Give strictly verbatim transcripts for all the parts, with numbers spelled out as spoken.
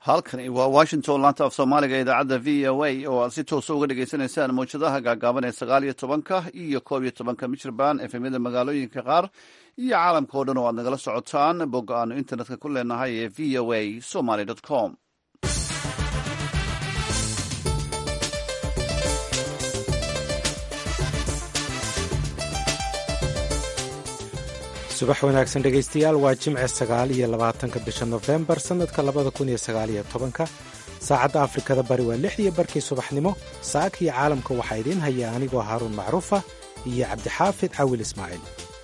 halkani waa washington laanta af soomaaliga idaacadda v o a oo aad si toosa uga dhagaysanaysaan mawjadaha gaagaaban ee sagaal iyo tobanka iyo koob iyo tobanka michirbaan efemyada magaalooyinka qaar iyo caalamka oo dhan oo aad nagala socotaan bogga aanu internetka ku leenahay ee v o a somaly com. subax wanaagsan dhegaystayaal waa jimce sagaal iyo labaatanka bisha nofembar sannadka labada kun iyo sagaal iyo tobanka saacadda afrikada bari waa lixdiyo barkii subaxnimo saaka iyo caalamka waxaa idiin haya anigoo haaruun macruufa iyo cabdixaafid cawil ismaaciil.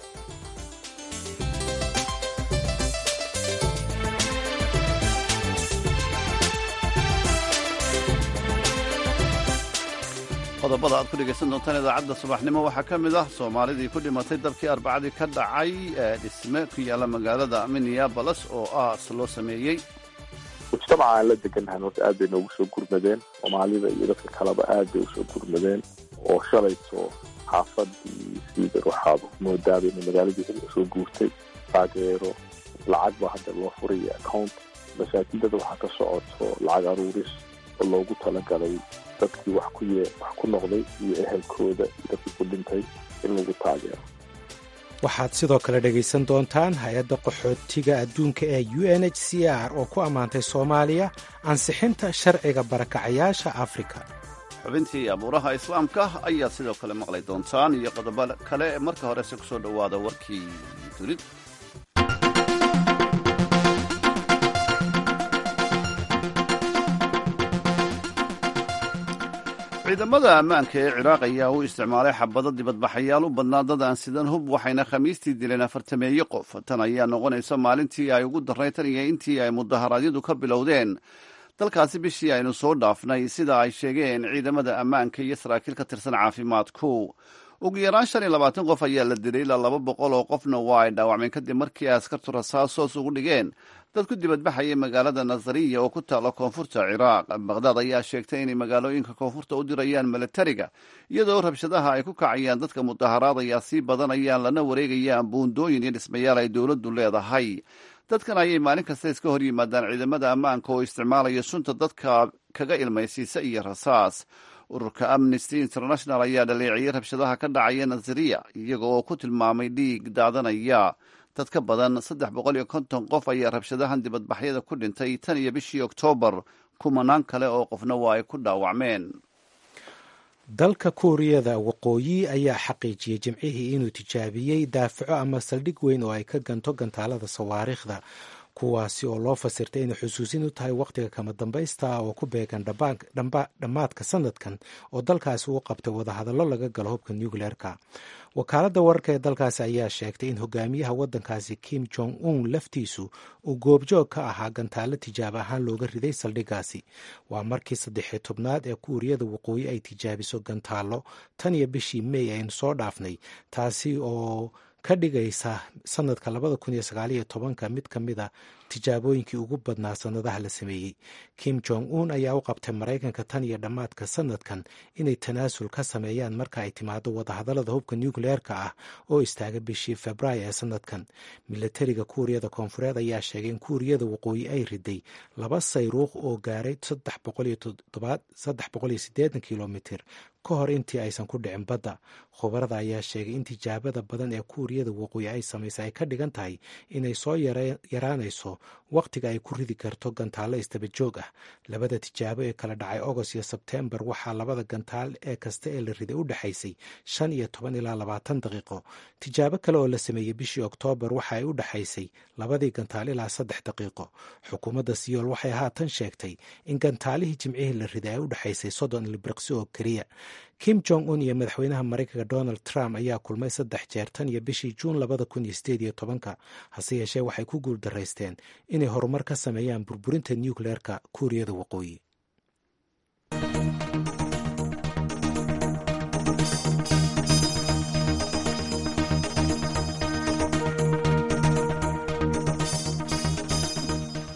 qodobada aad ku dhegaysan doontaan idaacadda subaxnimo waxaa ka mid ah soomaalidii ku dhimatay dabkii arbacadii ka dhacay ee dhisme ku yaalla magaalada minneabolis oo aas loo sameeyey. mujtamaca aan la degannahan horta aad bay noogu soo gurmadeen, soomaalida iyo dadka kaleba aad bay usoo gurmadeen oo shalayto xaafadii siigar waxaad moodaaba inay magaaladii heli usoo guurtay taageero lacag baa hadda loo furay account masaajidada waxaa ka socoto lacag aruuris oo loogu talagalay dadkii wax ku yee wax ku noqday iyo ehelkooda iyo dadkii ku dhintay in lagu taageero. waxaad sidoo kale dhegaysan doontaan hay-adda qaxootiga adduunka ee u n h c r oo ku ammaantay soomaaliya ansixinta sharciga barakacayaasha afrika. xubintii abuuraha islaamka ayaad sidoo kale maqlay doontaan iyo qodobo kale. marka horese ku soo dhowaada warkii dunida. ciidamada ammaanka ee ciraaq ayaa u isticmaalay xabado dibadbaxayaal u badnaa dad aan sidan hub waxayna khamiistii dileen afartameeye qof. tan ayaa noqonaysa maalintii ay ugu darray tan iyo intii ay mudaharaadyadu ka bilowdeen dalkaasi bishii aynu soo dhaafnay sida ay sheegeen ciidamada ammaanka iyo saraakiil ka tirsan caafimaadku. ugu yaraan shan iyo labaatan qof ayaa la dilay, ilaa laba boqol oo qofna waa ay dhaawacmeen kadib markii ay askartu rasaas hoos ugu dhigeen dad ku dibadbaxaya magaalada nazariya oo ku taalla koonfurta ciraaq. baqhdaad ayaa sheegtay inay magaalooyinka koonfurta u dirayaan milatariga iyadoo rabshadaha ay ku kacayaan dadka mudaharaadayaa sii badanayaan lana wareegayaan buundooyin iyo dhismayaal ay dowladdu leedahay. dadkan ayay maalin kasta iska hor yimaadaan ciidamada ammaanka oo isticmaalaya sunta dadka kaga ilmaysiisa iyo rasaas. ururka amnesty international ayaa dhaleeciyey rabshadaha ka dhacaya nazariya iyaga oo ku tilmaamay dhiig daadanaya. dad ka badan saddex boqol iyo konton qof ayaa rabshadahan dibadbaxyada ku dhintay tan iyo bishii oktoobar. kumanaan kale oo qofna waa ay ku dhaawacmeen. dalka kuuriyada waqooyi ayaa xaqiijiyey jimcihii inuu tijaabiyey daafaco ama saldhig weyn oo ay ka ganto gantaalada sawaariikhda, kuwaasi oo loo fasirtay inay xusuusin u tahay wakhtiga kama dambaysta oo ku beegan dhammaadka sanadkan oo dalkaasi uu qabtay wadahadallo laga galo hubka nucleerka. wakaaladda wararka ee dalkaasi ayaa sheegtay in hogaamiyaha waddankaasi kim jong un laftiisu uu goobjoog ka ahaa gantaalo tijaabo ahaan looga riday saldhiggaasi. waa markii saddexiyo tobnaad ee kuuriyada waqooyi ay tijaabiso gantaalo tan iyo bishii mey aynu soo dhaafnay, taasi oo ka dhigaysa sanadka labada kun iyo sagaal iyo tobanka mid ka mid a tijaabooyinkii ugu badnaa sannadaha la sameeyey. kim jong un ayaa u qabtay maraykanka tan iyo dhammaadka sanadkan inay tanaasul ka sameeyaan marka ay timaado wadahadallada hubka nucleerka ah oo istaaga bishii februaayo ee sanadkan. milatariga kuuriyada koonfureed ayaa sheegay in kuuriyada waqooyi ay riday laba sayruuq oo gaaray saddex boqol iyo siddeetan kilomitir ka hor intii aysan ku dhicin badda. khubarada ayaa sheegay in tijaabada badan ee kuuriyada waqooyi ay samaysay ay ka dhigan tahay inay soo yaraanayso wakhtiga ay ku ridi karto gantaallo istaba joog ah. labada tijaabo ee kala dhacay agost iyo sebtembar waxaa labada gantaal ee kasta ee la riday u dhexaysay shan iyo toban ilaa labaatan daqiiqo. tijaabo kale oo la sameeyey bishii oktoobar waxa ay u dhexaysay labadii gantaal ilaa saddex daqiiqo. xukuumadda siyool waxay haatan sheegtay in gantaalihii jimcihii la riday ay u dhexaysay soddon ilbiriqsi oo keliya. kim jong un iyo madaxweynaha maraykanka donald trump ayaa kulmay saddex jeer tan iyo bishii juun labada kun iyo sideed iyo tobanka, hase yeeshee waxay ku guuldaraysteen inay horumar ka sameeyaan burburinta nucleerka kuuriyada waqooyi.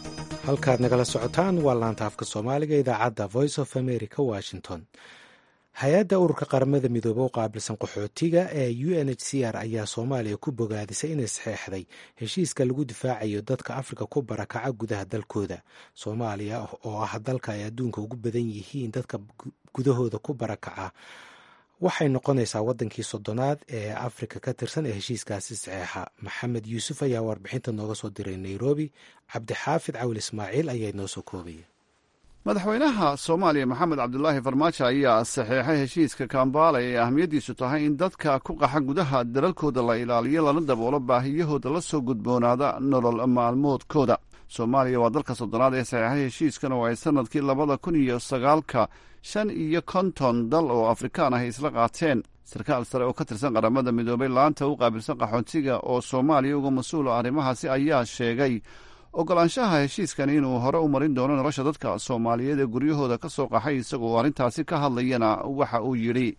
halkaad nagala socotaan waa laanta afka soomaaliga idaacadda voice of america washington. hay-adda ururka qaramada midoobe u qaabilsan qaxootiga ee u n h c r ayaa soomaaliya ku bogaadisay inay saxeexday heshiiska lagu difaacayo dadka afrika ku barakaca gudaha dalkooda. soomaaliya oo ah dalka ay adduunka ugu badan yihiin dadka gudahooda ku barakaca waxay noqonaysaa wadankii soddonaad ee afrika ka tirsan ee heshiiskaasi saxeexa. maxamed yuusuf ayaa warbixinta nooga soo diray nairobi. cabdixaafid cawil ismaaciil ayaa inoo soo koobaya. madaxweynaha soomaaliya maxamed cabdulaahi farmaajo ayaa saxeexay heshiiska kambala ee ahmiyaddiisu tahay in dadka ku qaxa gudaha dalalkooda la ilaaliyo lana daboolo baahiyahooda la soo gudboonaada nolol maalmoodkooda. soomaaliya waa dalka soddonaad ee saxeexay heshiiskan oo ay sanadkii labada kun iyo sagaalka shan iyo konton dal oo afrikaan ah isla qaateen. sarkaal sare oo ka tirsan qaramada midoobay laanta u qaabilsan qaxootiga oo soomaaliya uga mas-uula arrimahaasi ayaa sheegay ogolaanshaha heshiiskan inuu hore u marin doono nolosha dadka soomaaliyeed ee guryahooda ka soo qaxay. isagoo arrintaasi ka hadlayana waxa uu yidhi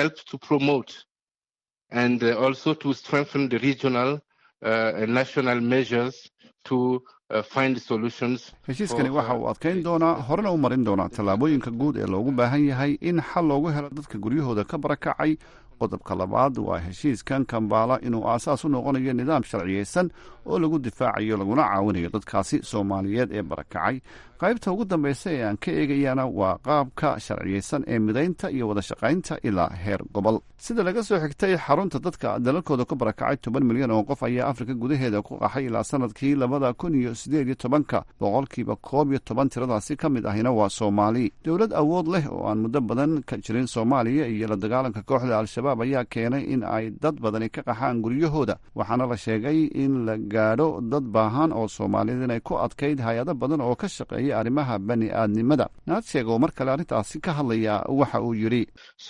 heshiiskani waxa uu adkayn doonaa horena u marin doonaa tallaabooyinka guud ee loogu baahan yahay in xal loogu helo dadka guryahooda ka barakacay. qodobka labaad waa heshiiskan kambala inuu aasaas u noqonayo nidaam sharciyeysan oo lagu difaacayo laguna caawinayo dadkaasi soomaaliyeed ee barakacay. qaybta ugu dambaysa ee aan ka eegayana waa qaabka sharciyeysan ee midaynta iyo wada shaqaynta ilaa heer gobol. sida laga soo xigtay xarunta dadka dalalkooda ku barakacay toban milyan oo qof ayaa afrika gudaheeda ku qaxay ilaa sanadkii labada kun iyo sideed iyo tobanka. boqolkiiba koob iyo toban tiradaasi ka mid ahina waa soomaali. dowlad awood leh oo aan muddo badan ka jirin soomaaliya iyo la dagaalanka kooxda al-shabaab ayaa keenay in ay dad badani ka qaxaan guryahooda. waxaana la sheegay in la gaadho dad baahan oo soomaaliyeed inay ku adkayd hay-ado badan oo ka shaqeeya arrimaha bani aadnimada. naadsheeg oo mar kale arrintaasi ka hadlaya waxa uu yidhi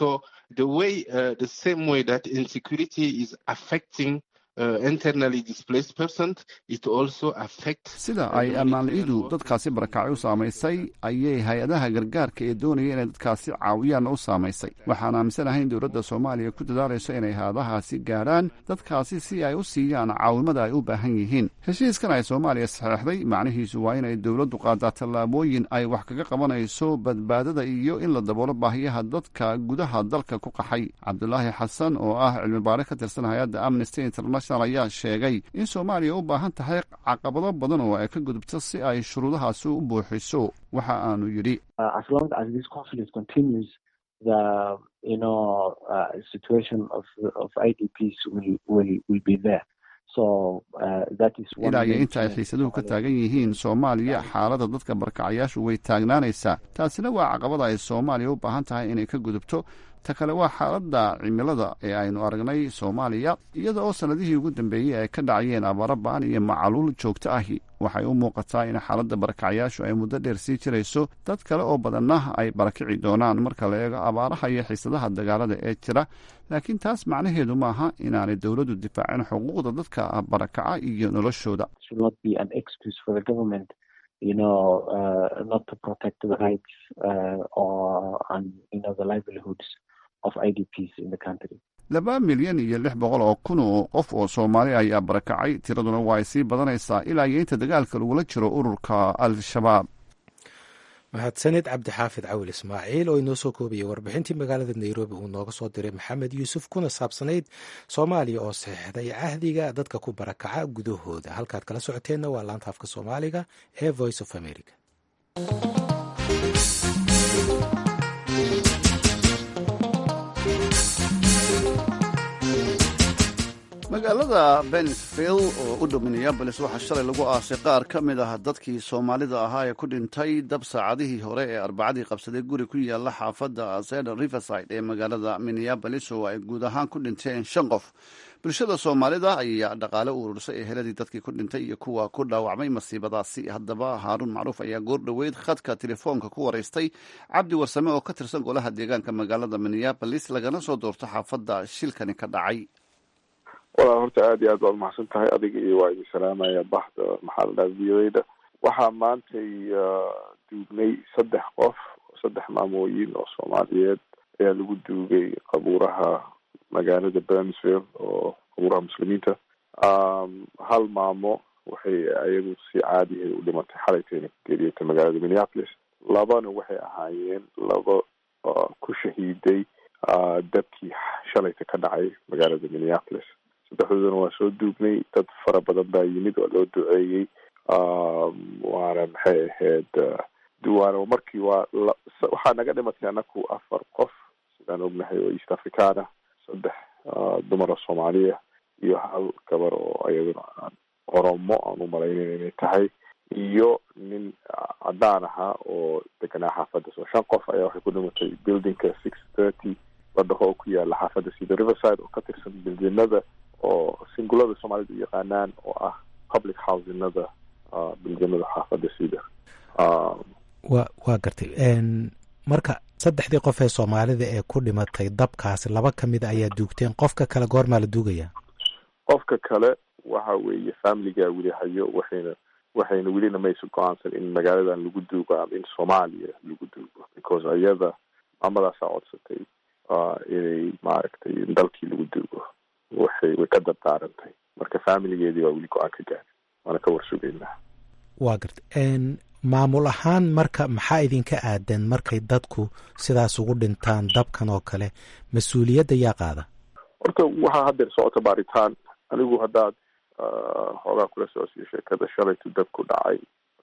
sida ay ammaanla-idu dadkaasi barakacay u saamaysay ayay hay-adaha gargaarka ee doonaya inay dadkaasi caawiyaanna u saamaysay. waxaan aaminsanahay in dowladda soomaaliya ku dadaalayso inay hay-adahaasi gaadhaan dadkaasi si ay u siiyaan caawimada ay u baahan yihiin. heshiiskan ay soomaaliya saxeexday macnihiisu waa inay dowladdu qaadaa tallaabooyin ay wax kaga qabanayso badbaadada iyo in la daboolo baahiyaha dadka gudaha dalka ku qaxay. cabdulaahi xasan oo ah cilmi baare ka tirsan hay-adda amnesty international ayaa sheegay in soomaaliya u baahan tahay caqabado badan oo ay ka gudubto si ay shuruudahaasi u buuxiso. waxa aanu yidhi ilaa iyo inta ay xiisaduhu ka taagan yihiin soomaaliya xaaladda dadka barakacayaashu way taagnaanaysaa. taasina waa caqabada ay soomaaliya u baahan tahay inay ka gudubto. ta kale waa xaaladda cimilada ee aynu aragnay soomaaliya iyada oo sannadihii ugu dambeeyey ay ka dhacayeen abaaro ba'an iyo macaluul joogto ahi. waxay u muuqataa in xaaladda barakacyaashu ay muddo dheer sii jirayso. dad kale oo badanna ay barakici doonaan marka la eego abaaraha iyo xiisadaha dagaalada ee jira. laakiin taas macnaheedu maaha inaanay dowladdu difaacin xuquuqda dadka barakaca iyo noloshooda. you know, uh, not to protect the rights uh, or and you know the livelihoods of I D Ps in the country. laba milyan iyo lix boqol oo kun oo qof oo soomaali ayaa barakacay. tiraduna waa ay sii badanaysaa ilaa iyo inta dagaalka lagula jiro ururka al-shabaab. mahadsanid cabdixaafid cawil ismaaciil oo inoo soo koobiyey warbixintii magaalada nairobi uu nooga soo diray maxamed yuusuf kuna saabsanayd soomaaliya oo saxeexday cahdiga dadka ku barakaca gudahooda. halkaad kala socoteenna waa laanta afka soomaaliga ee voice of america. magaalada Bensville oo u dhow Minneapolis waxaa shalay lagu aasay qaar ka mid ah dadkii Soomaalida ahaa ee ku dhintay dab saacadihii hore ee Arbacadii qabsaday guri ku yaala xaafadda Cedar Riverside ee magaalada Minneapolis oo ay guud ahaan ku dhinteen shan qof. bulshada Soomaalida ayaa dhaqaale u urursay eheladii dadkii ku dhintay iyo kuwa ku dhaawacmay masiibadaasi. haddaba Haaruun Macruuf ayaa goor dhoweyd khadka telefoonka ku wareystay Cabdi Warsame oo ka tirsan golaha deegaanka magaalada Minneapolis lagana soo doorto xaafadda shilkani ka dhacay. walaa horta aada iyo aad baad umahadsan tahay adiga iyo waa idin salaamaya baxda maxaa la dhaha viyadayda. waxaa maantay duugnay saddex qof saddex maamooyin oo Soomaaliyeed ayaa lagu duugay qabuuraha magaalada Bensville oo qabuuraha muslimiinta. hal maamo waxay ayagu si caadihay u dhimatay xalaytayna geeriyotay magaalada Minneapolis. labana waxay ahaayeen laba ku shahiiday dabkii shalayta ka dhacay magaalada Minneapolis. saddexdoodana waa soo duugnay, dad fara badan baa yimid oo loo duceeyey. waana maxay ahayd duwaana markii waa waxaa naga dhimatay anaku afar qof sidaan ognahay oo East Africana, saddex dumar Soomaaliya iyo hal gabar oo ayaduna Oromo aan u malaynayn inay tahay, iyo nin cadaan ahaa oo deganaa xaafadda. soo shan qof ayaa waxay ku dhimatay buildingka six thirty waddaho oo ku yaala xaafadda sida Riverside oo ka tirsan bildinada oo singulada Soomaalida u yaqaanaan oo ah public housingada bildinada xaafadda sida. wa waa gartay marka saddexdii qof ee Soomaalida ee ku dhimatay dabkaasi laba ka mid ayaa duugteen, qofka kale goormaa la duugaya? qofka kale waxa weeye familiga weli hayo, waxayna waxayna welina mayso go-aansan in magaaladan lagu duugo ama in Soomaaliya lagu duugo, because ayada mamadaasaa codsatay inay maaragtay in dalkii lagu duugo, waxay way ka dardaarantay. marka familigeedii waa weli go-aan ka gaari, waana ka warsugaynaa. waa gartay maamul ahaan marka maxaa idinka aadan markay dadku sidaas ugu dhintaan dabkan oo kale, mas-uuliyadda yaa qaada? horta waxaa haddeer socota baaritaan. anigu haddaad xoogaa kula socodsiyo sheekada shalaytu dabku dhacay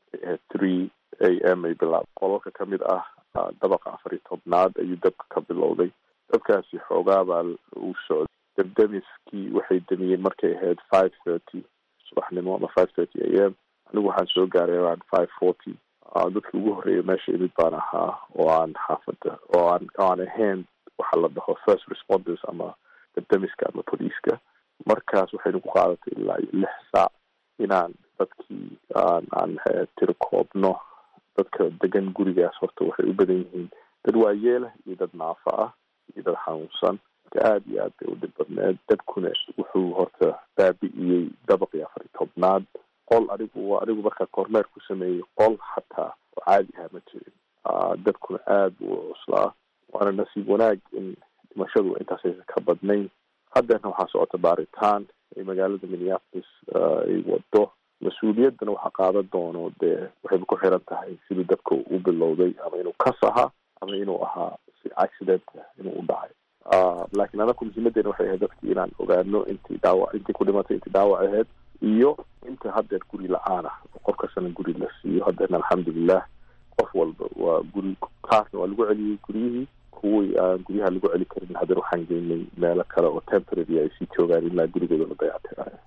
three a m ay bilaab qolalka ka mid ah dabaqa afar iyo tobnaad ayuu dabka ka bilowday. dabkaasi xoogaa baa uu socday. dabdamiskii waxay damiyeen markay ahayd five thirty subaxnimo ama five thirty a m anigu waxaan soo gaaray around five forty. dadka ugu horreeya meesha imid baan ahaa oo aan xaafadda oo aan aan ahayn waxaa la dhaho first responders ama dabdamiska ama poliiska. markaas waxaynu ku qaadatay ilaa iyo lix saac inaan dadkii aan aan tiro koobno. dadka degan gurigaas horta waxay u badan yihiin dad waayeela iyo dad naafa ah iyo dad xanuunsan. marka aada iyo aad bay u dhib badneed. dabkuna wuxuu horta baabi'iyey dabaqii afar iyo tobnaad. qol anigu anigu markaa kormeer ku sameeyey qol xataa oo caadi aha ma jirin. dabkuna aada buu u cuslaa, waana nasiib wanaag in dhimashadu intaasaysan ka badnayn. haddeerna waxaa socota baaritaan ay magaalada Minneapolis ay wado. mas-uuliyaddana waxaa qaadan doono dee waxayba ku xiran tahay siduu dabka u bilowday, ama inuu kas ahaa ama inuu ahaa si accident inuu u dhacay. laakiin anaku muhiimadeena waxay ahayd dadkii inaan ogaano intii dhaawac intii ku dhimatay intii dhaawac ahayd iyo inta haddeer guri la-aan ah oo qof kastana guri la siiyo. haddeerna alxamdulilah qof walba waa guri, kaasna waa lagu celiyey guryihii. kuwii aan guryaha lagu celi karin haddeer waxaan geynay meelo kale oo temporary ay sii joogaan ilaa gurigooda la dayactirayo.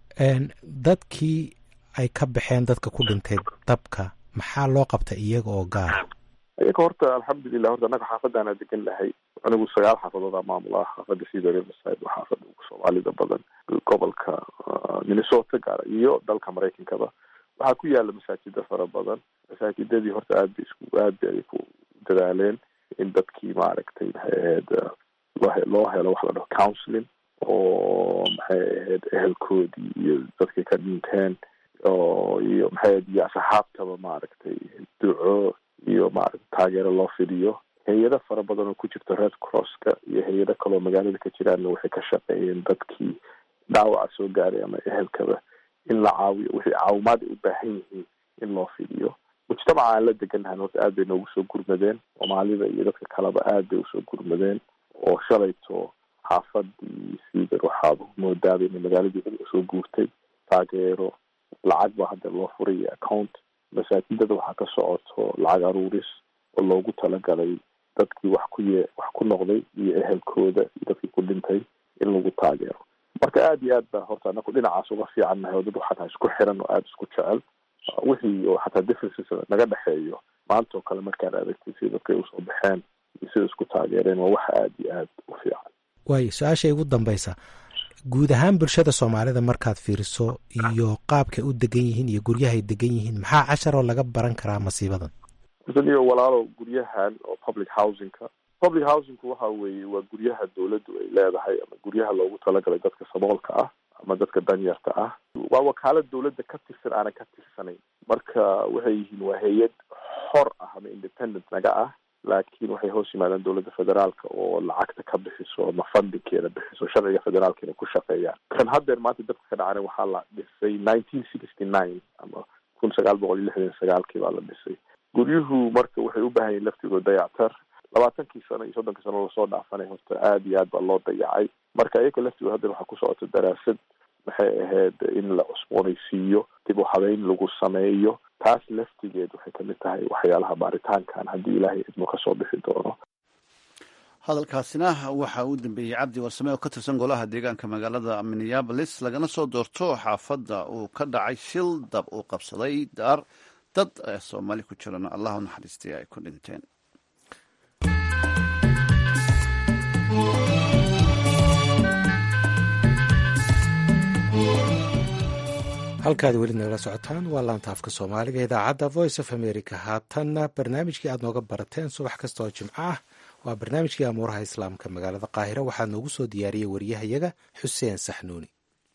dadkii ay ka baxeen dadka ku dhintay dabka maxaa loo qabtay iyaga oo gaar? iyaga horta alxamdulilah horta annaga xaafadaana degan lahay. anigu sagaal xaafadooda maamul ah. xaafadda sida Riverside waa xaafadda ugu Soomaalida badan gobolka Minnesota gaar iyo dalka Maraykankaba. waxaa ku yaala masaajida fara badan. masaajidadii horta aad bay isku aad bay ku dadaaleen in dadkii maaragtay maxay ahayd loo helo wax la dhaho counseling oo maxay ahayd ehelkoodii iyo dadkii ka dhinteen oo iyo maxay ahayd iyo asxaabtaba maaragtay duco iyo maaragtay taageero loo fidiyo. hay-ado fara badan oo ku jirta Red Crosska iyo hay-ado kaloo magaalada ka jiraanna waxay ka shaqeeyeen dadkii dhaawaca soo gaaray ama ehelkaba in la caawiyo wixii caawimaad ay u baahan yihiin in loo fidiyo. mujtamaca aan la degannahan horta aad bay noogu soo gurmadeen. Soomaalida iyo dadka kaleba aad bay usoo gurmadeen oo shalayto xaafadii Cedar waxaad moodaaba in magaaladii usoo guurtay. taageero lacag baa hadda loo furay account. masaajidada waxaa ka socoto lacag aruuris oo loogu talagalay dadkii wax ku ye wax ku noqday iyo ehelkooda iyo dadkii ku dhintay in lagu taageero. marka aad iyo aad baa horta anaku dhinacaas uga fiicannahay oo dad waxaa isku xiran oo aada isku jecel. wixii oo xataa differences naga dhexeeyo maanta oo kale markaan aragtay sida dadkay usoo baxeen iyo sida isku taageereen waa wax aada iyo aada u fiican. waayo su-aasha ugu dambaysa, guud ahaan bulshada Soomaalida markaad fiiriso iyo qaabkay u degan yihiin iyo guryahay degan yihiin, maxaa casharoo laga baran karaa masiibadan? iyo walaalo guryahan oo public housingka public housingku waxa weeye waa guryaha dawladdu ay leedahay ama guryaha loogu talagalay dadka saboolka ah ama dadka danyarta ah. waa wakaalad dawladda ka tirsan aanan ka tirsanayn. marka waxay yihiin waa hay-ad xor ah ama independent naga ah, laakiin waxay hoos yimaadaan dawladda federaalka oo lacagta ka bixiso ama fundingkeeda bixiso, sharciga federaalkeena ku shaqeeyaan. kan haddeer maanta dadka ka dhacana waxaa la dhisay nineteen sixty nine ama kun sagaal boqol iyo lixdan sagaalkii baa la dhisay. guryuhu marka waxay u baahan yihin laftigooda dayactar. labaatankii sano iyo soddonkii sano lasoo dhaafanay horta aada iyo aad baa loo dayacay. marka iyaga laftigood hadda waxaa ku socota daraasad maxay ahayd in la cusboonaysiiyo, dib u habeyn lagu sameeyo. taas laftigeed waxay kamid tahay waxyaalaha baaritaankan haddii ilaahay idmo kasoo bixi doono. hadalkaasina waxa uu dambeeyey cabdi warsame oo ka tirsan golaha deegaanka magaalada minneapolis, lagana soo doorto xaafadda uu ka dhacay shil dab uu qabsaday daar dad soomaali ku jirana allah u naxariistay ay ku dhinteen. halkaad weli nagala socotaan waa laanta afka soomaaliga idaacadda voice of america. haatanna barnaamijkii aad nooga barateen subax kasta oo jimco ah waa barnaamijkii amuuraha islaamka magaalada qaahira. waxaa noogu soo diyaariyey wariyahayaga xuseen saxnuuni.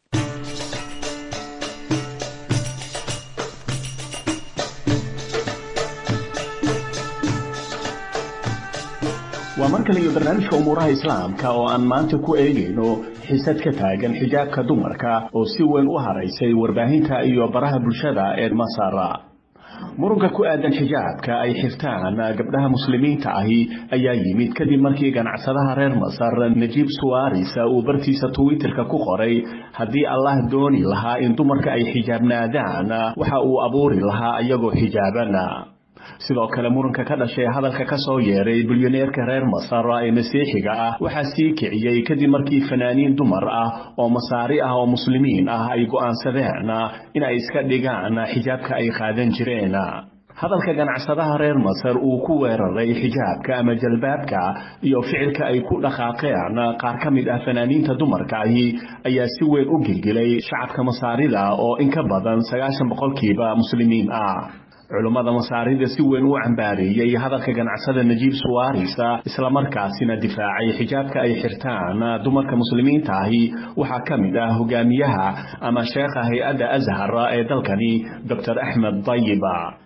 waa mar kale iyo barnaamijka umuuraha islaamka oo aan maanta ku eegayno xisad ka taagan xijaabka dumarka oo si weyn u haraysay warbaahinta iyo baraha bulshada ee Masar. muranka ku aadan xijaabka ay xirtaan gabdhaha muslimiinta ahi ayaa yimid kadib markii ganacsadaha reer Masar Najib Suwaris uu bartiisa Twitterka ku qoray haddii Allah dooni lahaa in dumarka ay xijaabnaadaan waxa uu abuuri lahaa iyagoo xijaabana. sidoo kale muranka ka dhashay hadalka ka soo yeeray bilyaneerka reer Masar ee masiixiga ah waxa sii kiciyay kadib markii fanaaniin dumar ah oo masaari ah oo muslimiin ah ay go'aansadeen in ay iska dhigaan xijaabka ay qaadan jireen. hadalka ganacsadaha reer Masar uu ku weeraray xijaabka ama jalbaabka iyo ficilka ay ku dhaqaaqeen qaar ka mid ah fanaaniinta dumarka ahi ayaa si weyn u gilgilay shacabka masaarida oo in ka badan sagaashan boqolkiiba muslimiin ah. culimada masaarida si weyn u cambaareeyay hadalka ganacsada Najib Suwaris isla markaasina difaacay xijaabka ay xirtaan dumarka muslimiinta ahi waxaa ka mid ah hogaamiyaha ama sheekha hay'adda Azhar ee dalkani Doctor Ahmed Tayyib.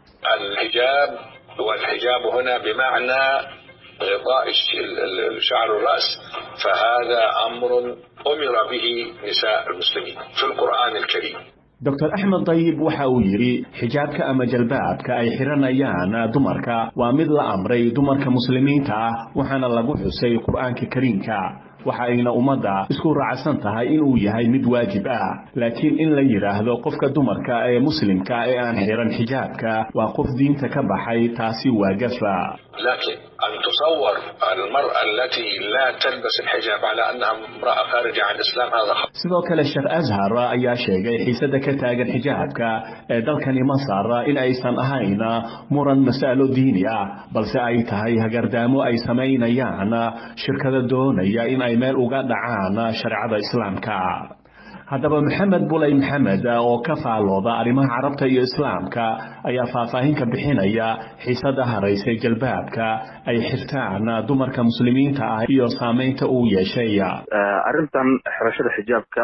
الحجاب والحجاب هنا بمعنى غطاء شعر الرأس، فهذا أمر أمر به نساء المسلمين في القرآن الكريم. دكتور أحمد طيب waxa uu yiri xijaabka ama jalbaabka ay xiranayaan dumarka waa mid la amray dumarka muslimiinta ah waxaana lagu xusay Qur'aanka Kariimka waxayna umada isku raacsan tahay inuu yahay mid waajib ah laakiin in la yiraahdo qofka dumarka ee muslimka ee aan xiran xijaabka waa qof diinta ka baxay taasi waa gafa. لكن أن تصور المرأة التي لا تلبس الحجاب على أنها امرأة خارجة عن الإسلام هذا خطأ. sidoo kale Sheekh Azhar ayaa sheegay xiisada ka taagan xijaabka ee dalkani Masar in aysan ahayn muran mas'alo diini ah balse ay tahay hagardaamo ay sameynayaan shirkado doonaya in ay meel uga dhacaan sharciga islaamka. haddaba Maxamed Bulay Maxamed oo ka faalooda arrimaha carabta iyo islaamka ayaa faahfaahin ka bixinaya xiisada haraysay jalbaabka ay xirtaan dumarka muslimiinta ah iyo saameynta uu yeeshay. arrintan xirashada xijaabka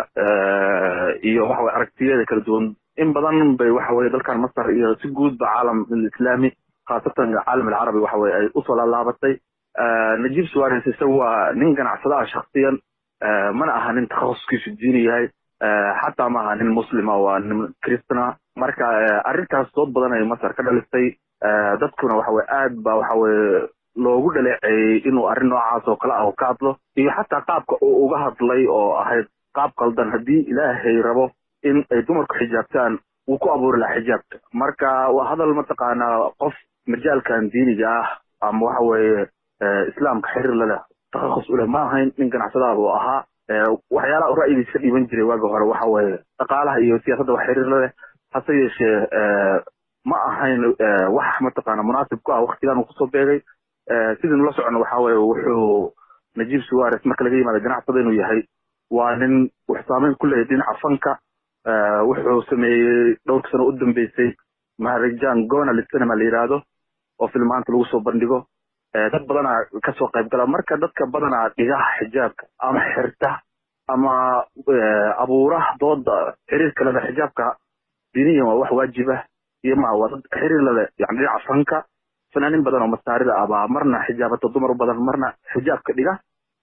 iyo waxa way aragtiyada kala duwan in badan bay waxa way dalkan Masar iyo si guud ba caalam islaami khaasatan caalam carabi waxa way ay u soo laabatay. Najib Suwaris isagu waa nin ganacsada ah shakhsiyan mana aha nin takhasuskiisu diini yahay حتى ما هن مسلمة وهن كريستنا مركا أرنتها صوت بدنا يمسر كذا لسه دتكنا وحوي آد با وحوي لو قلت له إنه أرنو عاصو كلا أو كابله هي حتى قاب وجهت لي أو هاي قاب قلدن هدي إلهي ربو إن دمر حجابتان وكأبور الحجاب مركا وهذا المنطقة أنا قف مجال كان ديني جاه أم وحوي إسلام كحير له تخصص ولا ما هين من كان عصابه وأها waxyaalaha ra'yigiisa dhiban jiray waaga hore waxa weeye dhaqaalaha iyo siyaasadda wax xiriir leh hase yeeshee ma ahayn wax mataqaana munaasib ku ah waqtigan uu kusoo beegay sidii la socono waxa weeye wuxuu Najib Suwaris marka laga yimaado ganacsada inuu yahay waa nin wax saameyn ku leeyahay dhinaca fanka wuxuu sameeyey dhowr sano u dambeysay maharajan Gona Cinema la yiraahdo oo filmaanta lagu soo bandhigo dad badana ka soo qayb gala marka dadka badana dhigaha xijaabka ama xirta ama abuura dooda xiriirka la xijaabka diiniyan waa wax waajib ah iyo ma waa xiriir la yani afanka fanaanin badan oo masaarida aba marna xijaabato dumar badan marna xijaabka dhiga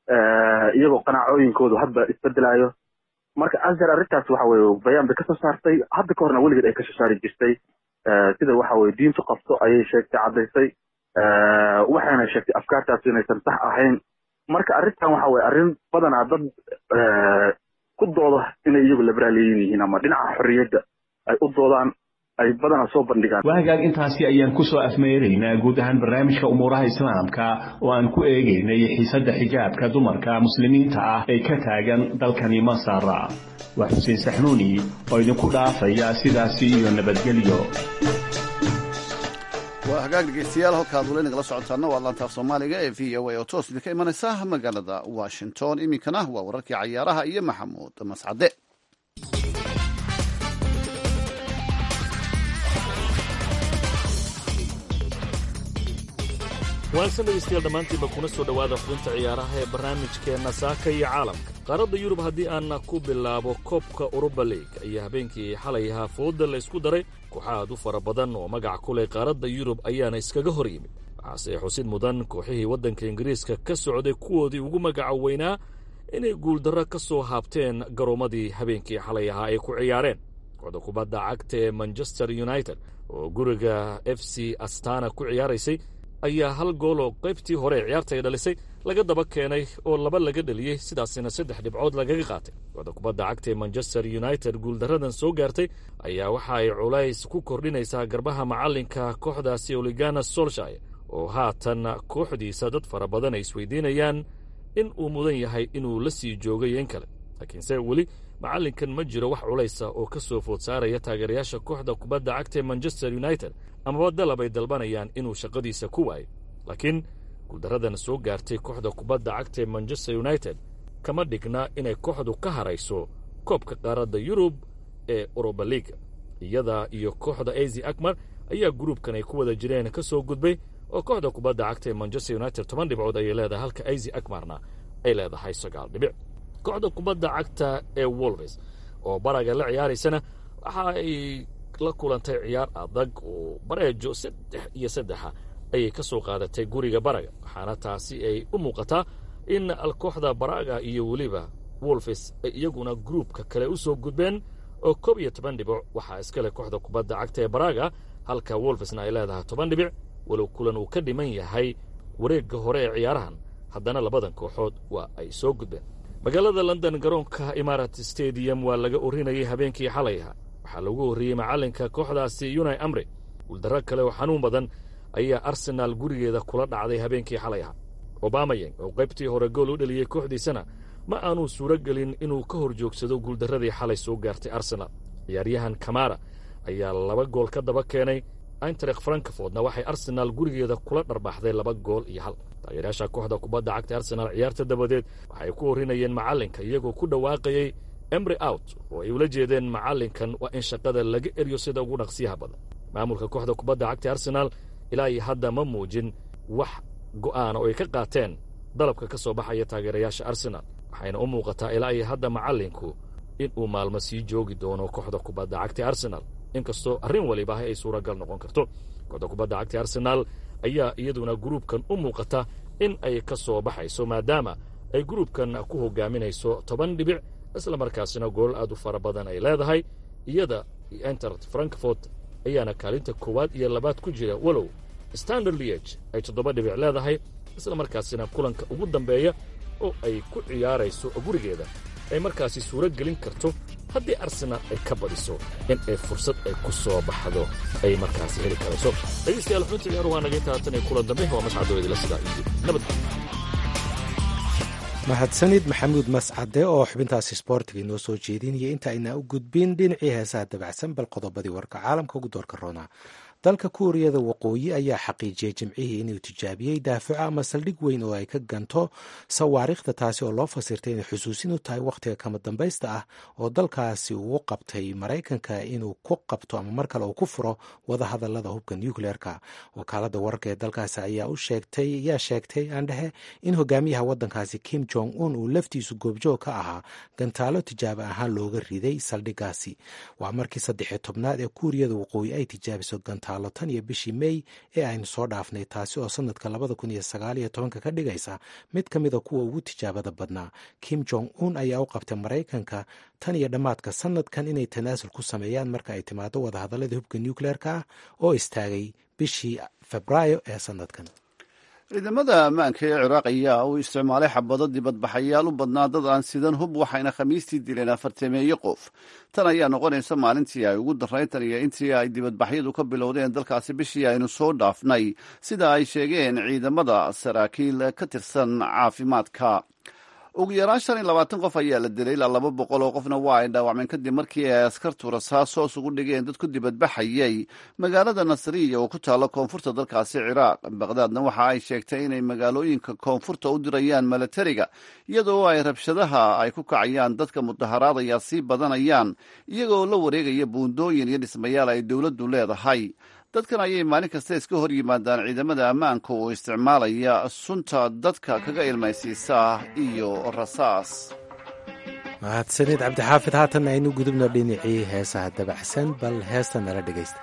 iyagoo qanaacooyinkoodu hadba isbedelayo marka Azhar arrintaas waxa weeye bayaan bay ka soo saartay hadda ka horna weligeed ay ka soo saari jirtay sida waxa weeye diintu qabto ayay sheegtay cadaysay waxayna sheegtay afkaartaas inaysan sax ahayn marka arrintan waxa weye arrin badanaa dad ku dooda inay iyagu liberaaliyiin yihiin ama dhinaca xorriyadda ay u doodaan ay badanaa soo bandhigaan. waagaag intaasi ayaan kusoo afmeeraynaa guud ahaan barnaamijka umuuraha islaamka oo aan ku eegaynay xiisadda xijaabka dumarka muslimiinta ah ee ka taagan dalkani masar. waa xuseen saxnuuni oo idinku dhaafaya sidaasi iyo nabadgelyo. waa hagaag dhegeystayaal halkaad weli nagala socotaana waa laantaaf soomaaliga ee v o a oo toos idinka imanaysa magaalada washington. iminkana waa wararkii cayaaraha iyo maxamuud mascade. wanaagsan dhegeystayaal dhammaantiinba kuna soo dhowaada xubinta ciyaaraha ee barnaamijkeenna saaka iyo caalamka. qaaradda yurub haddii aan ku bilaabo koobka uruba league ayaa habeenkii xalay ahaa fooda la isku daray kooxa aad u fara badan oo magac ku leh qaaradda yurub ayaana iskaga hor yimid, waxaase xusid mudan kooxihii waddanka ingiriiska ka socday kuwoodii ugu magaca weynaa inay guuldarro ka soo haabteen garoommadii habeenkii xalay ahaa ay ku ciyaareen. kooxda kubadda cagta ee manchester united oo guriga f c astana ku ciyaaraysay ayaa hal gool oo qaybtii hore ciyaarta ay dhalisay laga daba keenay oo laba laga dhaliyey, sidaasina saddex dhibcood lagaga qaatay. kooxda kubadda cagta ee manchester united guuldaradan soo gaartay ayaa waxa ay culays ku kordhinaysaa garbaha macallinka kooxdaasi oligana solshire oo haatan kooxdiisa dad fara badan ay isweydiinayaan in uu mudan yahay inuu la sii joogay in kale, laakiinse weli macallinkan ma jiro wax culaysa oo ka soo food saaraya taageerayaasha kooxda kubadda cagta ee manchester united amaba dalab ay dalbanayaan inuu shaqadiisa ku waayo. laakiin guuldaradan soo gaartay kooxda kubadda cagta ee manchester united kama dhigna inay kooxdu ka harayso koobka qaaradda yurub ee uruba league. iyada iyo kooxda azi akmar ayaa gruubkan ay ku wada jireen ka soo gudbay oo kooxda kubadda cagta ee manchester united toban dhibcood ayay leedahay halka azi akmarna ay leedahay sagaal dhibic. kooxda kubadda cagta ee wolves oo baraga la ciyaaraysana waxa ay la kulantay ciyaar adag oo bareejo saddex iyo saddexa ayay ka soo qaadatay guriga baraga, waxaana taasi ay u muuqataa in kooxda baraga iyo weliba wolves ay iyaguna gruubka kale u soo gudbeen oo koob iyo toban dhibic waxaa iskale kooxda kubadda cagta ee baraga halka wolvesna ay leedahay toban dhibic. walow kulan uu ka dhiman yahay wareegga hore ee ciyaarahan, haddana labadan kooxood waa ay soo gudbeen. magaalada london garoonka imarat stadium waa laga orinayay habeenkii xalay ahaa, waxaa lagu horreeyey macallinka kooxdaasi unai amre. guuldarro kale oo xanuun badan ayaa arsenaal gurigeeda kula dhacday habeenkii xalay ahaa. obamayeng oo qaybtii hore gool u dhaliyey kooxdiisana ma aanuu suuro gelin inuu ka hor joogsado guuldarradii xalay soo gaartay arsenaal. ciyaaryahan kamara ayaa laba gool ka daba keenay. eintracht frankfortna waxay arsenaal gurigeeda kula dharbaaxday laba gool iyo hal. taageerayaasha kooxda kubadda cagta arsenaal ciyaarta dabadeed waxay ku horinayeen macallinka iyagoo ku dhawaaqayay emry out oo ay ula jeedeen macallinkan waa in shaqada laga eryo sida ugu dhaqsiyaha badan. maamulka kooxda kubadda cagta arsenaal ilaa iyo hadda ma muujin wax go'aana oo ay ka qaateen dalabka ka soo baxaya taageerayaasha arsenaal, waxayna u muuqataa ilaa iyo hadda macallinku in uu maalmo sii joogi doono kooxda kubadda cagta arsenaal, inkastoo arrin waliba ay suuragal noqon karto. kooxda kubadda cagta arsenaal ayaa iyaduna gruubkan u muuqata in ay ka soo baxayso maadaama ay gruubkan ku hogaaminayso toban dhibic, isla markaasina gool aad u fara badan ay leedahay. iyada eintracht frankfort ayaana kaalinta koowaad iyo labaad ku jira, walow standard liege ay toddoba dhibic leedahay, isla markaasina kulanka ugu dambeeya oo ay ku ciyaarayso gurigeeda ay markaasi suuro gelin karto haddii arsenaal ay ka badiso in ay fursad ay ku soo baxdo ay markaasi heli karayso. dhegeystayaal xubinta ciyaaruhu waa naga intaatan ee kulan dambe waa mascadooyadila sidaa iyo nabad. mahadsanid maxamuud mascade oo xubintaasi sboortiga inoo soo jeedinaya. inta aynaa u gudbin dhinacii heesaha dabacsan bal qodobadii warka caalamka ugu doorka roonaa. dalka kuuriyada waqooyi ayaa xaqiijiyey jimcihii inuu tijaabiyey daafaco ama saldhig weyn oo ay ka ganto sawaariikhda, taasi oo loo fasirtay inay xusuusin u tahay wakhtiga kama dambaysta ah oo dalkaasi uu qabtay maraykanka inuu ku qabto ama mar kale uu ku furo wadahadalada hubka nucleerka. wakaalada wararka ee dalkaasi ayaa sheegtay ayaa sheegtay aandhehe in hogaamiyaha wadankaasi kim jong un uu laftiisu goobjoog ka ahaa gantaalo tijaabo ahaan looga riday saldhigaasi. waa markii saddexiyo tobnaad ee kuuriyada waqooyi ay tijaabiso gantaalo tan iyo bishii mey ee aynu soo dhaafnay, taasi oo sanadka labada kun iyo sagaal iyo tobanka ka dhigaysa mid ka mida kuwa ugu tijaabada badnaa. kim jong un ayaa u qabtay maraykanka tan iyo dhammaadka sanadkan inay tanaasul ku sameeyaan marka ay timaado wadahadaladii hubka nucleerka ah oo istaagay bishii febraayo ee sanadkan. ciidamada ammaanka ee ciraaq ayaa u isticmaalay xabado dibadbaxayaal u badnaa dad aan sidan hub waxayna khamiistii dileen afartameeyo qof. tan ayaa noqonaysa maalintii ay ugu darrayn tan iyo intii ay dibadbaxyadu ka bilowdeen dalkaasi bishii aynu soo dhaafnay, sida ay sheegeen ciidamada saraakiil ka tirsan caafimaadka. ugu yaraan shan iyo labaatan qof ayaa la dilay, ilaa laba boqol oo qofna waa ay dhaawacmeen kadib markii ay askartu rasaas hoos ugu dhigeen dad ku dibadbaxayay magaalada nasriya oo ku taalla koonfurta dalkaasi ciraaq. baqdaadna waxa ay sheegtay inay magaalooyinka koonfurta u dirayaan milatariga, iyadoo ay rabshadaha ay ku kacayaan dadka mudaharaadaya sii badanayaan, iyagoo la wareegaya buundooyin iyo dhismayaal ay dowladdu leedahay. dadkan ayay maalin kasta iska hor yimaadaan ciidamada ammaanka oo isticmaalaya sunta dadka kaga ilmaysiisa iyo rasaas. mahadsanid cabdixaafid. haatanna aynu gudubno dhinacii heesaha dabacsan, bal heesta nala dhegaysta.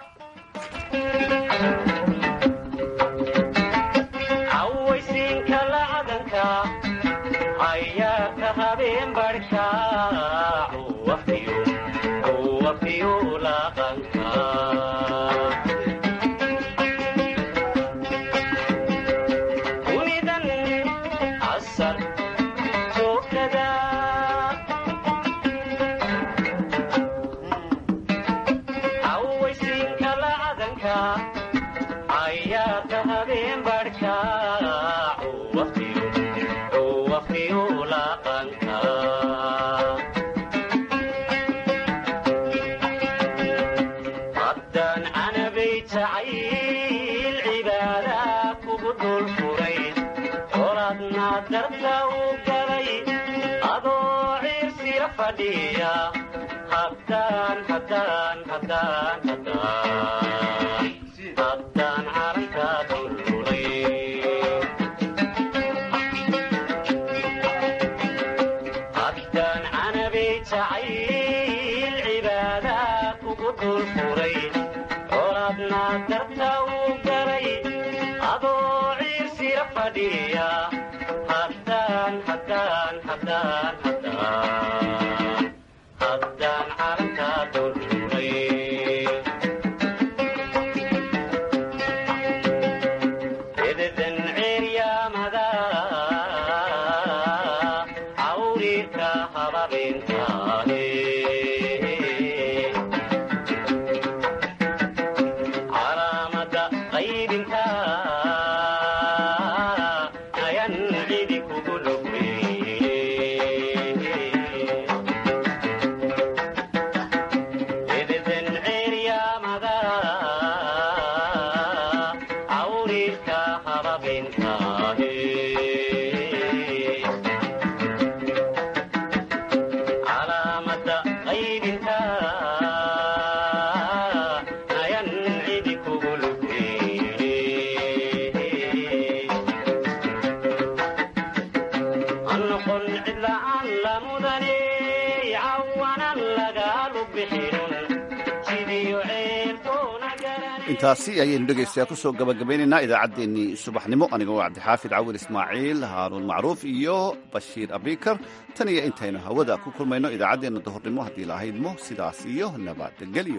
intaasi ayaynu dhegaystayaa ku soo gabagabaynaynaa idaacaddeenii subaxnimo, anigoo cabdixaafid cawil ismaaciil, haaruun macruuf iyo bashiir abikar. tan iyo intaynu hawada ku kulmayno idaacaddeenna duhurnimo haddii la ahaydmo, sidaas iyo nabadgelyo.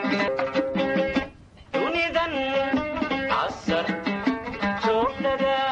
da